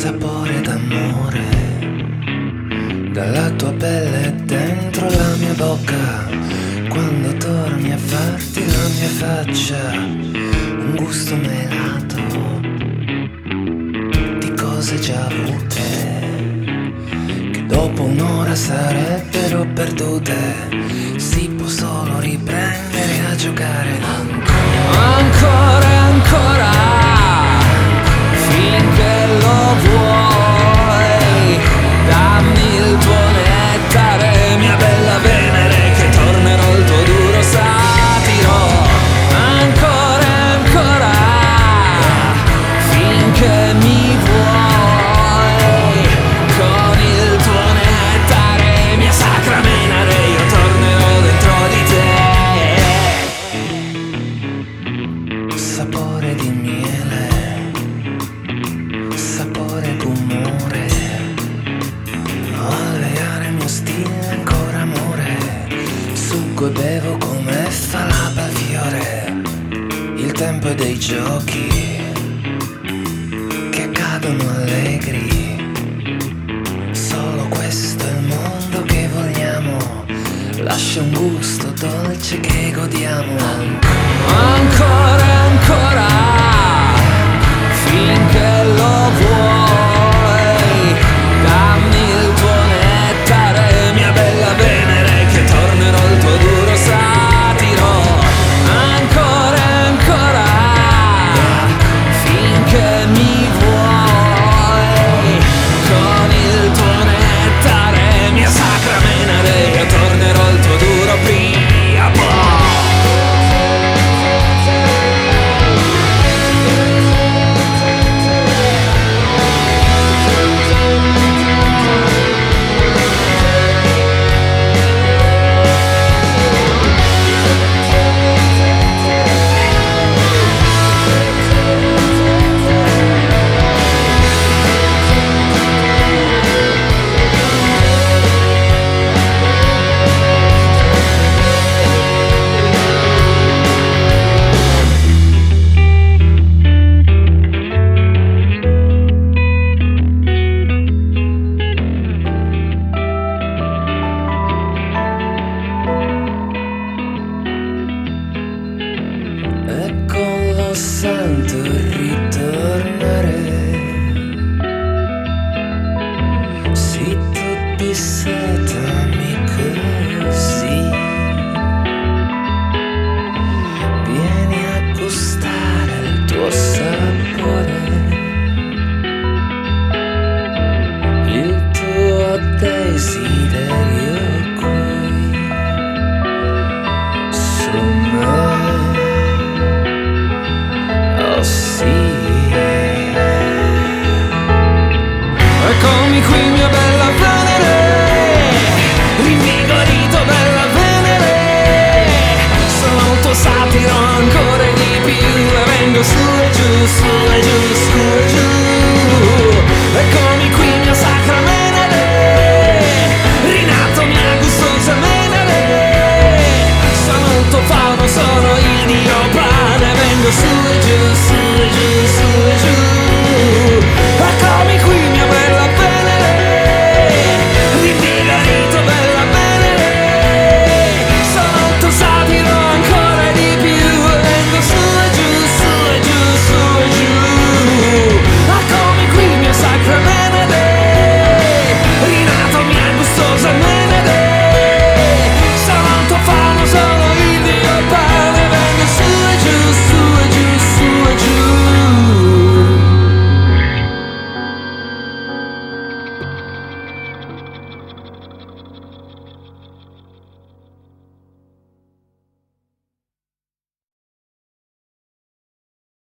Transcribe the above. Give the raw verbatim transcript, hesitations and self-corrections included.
sapore d'amore dalla tua pelle dentro la mia bocca, quando torni a farti la mia faccia, un gusto melato di cose già avute, che dopo un'ora sarebbero perdute. Si può solo riprendere a giocare ancora, ancora e ancora, finché lo vuoi. Dammi il tuo nettare, mia bella Venere, che tornerò il tuo duro satiro. Ancora e ancora, finché mi vuoi. Con il tuo nettare, mia sacra Venere, io tornerò dentro di te. sapore di miele, sapore d'umore, alleare il mio stile ancora amore, succo e bevo come fa la Belfiore. Il tempo è dei giochi che accadono allegri, solo questo è il mondo che vogliamo, lascia un gusto dolce che godiamo. Ancora e ancora, finché lo vuoi. Dammi il tuo nettare, mia bella Venere, che tornerò il tuo duro satiro. Ancora e ancora, finché mi vuoi. Con il tuo nettare, mia sacra Venere, io tornerò il tuo duro prima poi. Sento ritornare, sì, tu dissetami così, vieni a gustare il tuo sapore, il tuo desiderio qui su me. Eccomi qui, mia bella Venere, rinvigorito, bella Venere. Sono il tuo satiro ancora di più, e vengo su e giù, su e giù, su e giù. Eccomi qui, mia sacra Venere, rinato mia gustosa Venere. Sono il tuo fauno, sono il dio pane, vengo su e giù, su e giù, su e giù.